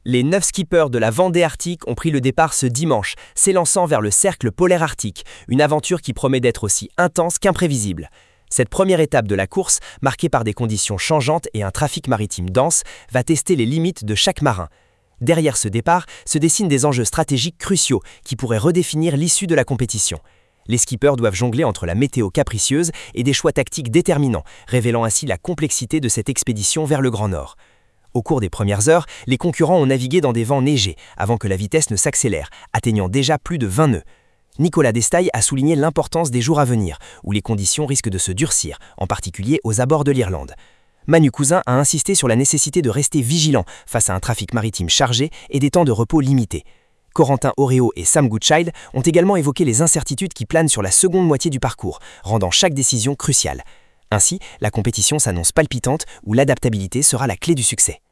Les 9 skippers de la Vendée Arctique ont pris le départ ce dimanche, s'élançant vers le cercle polaire arctique, une aventure qui promet d'être aussi intense qu'imprévisible. Cette première étape de la course, marquée par des conditions changeantes et un trafic maritime dense, va tester les limites de chaque marin. Derrière ce départ se dessinent des enjeux stratégiques cruciaux qui pourraient redéfinir l'issue de la compétition. Les skippers doivent jongler entre la météo capricieuse et des choix tactiques déterminants, révélant ainsi la complexité de cette expédition vers le Grand Nord. Au cours des premières heures, les concurrents ont navigué dans des vents neigés avant que la vitesse ne s'accélère, atteignant déjà plus de 20 nœuds. Nicolas Destaille a souligné l'importance des jours à venir, où les conditions risquent de se durcir, en particulier aux abords de l'Irlande. Manu Cousin a insisté sur la nécessité de rester vigilant face à un trafic maritime chargé et des temps de repos limités. Corentin Oréo et Sam Goodchild ont également évoqué les incertitudes qui planent sur la seconde moitié du parcours, rendant chaque décision cruciale. Ainsi, la compétition s'annonce palpitante où l'adaptabilité sera la clé du succès.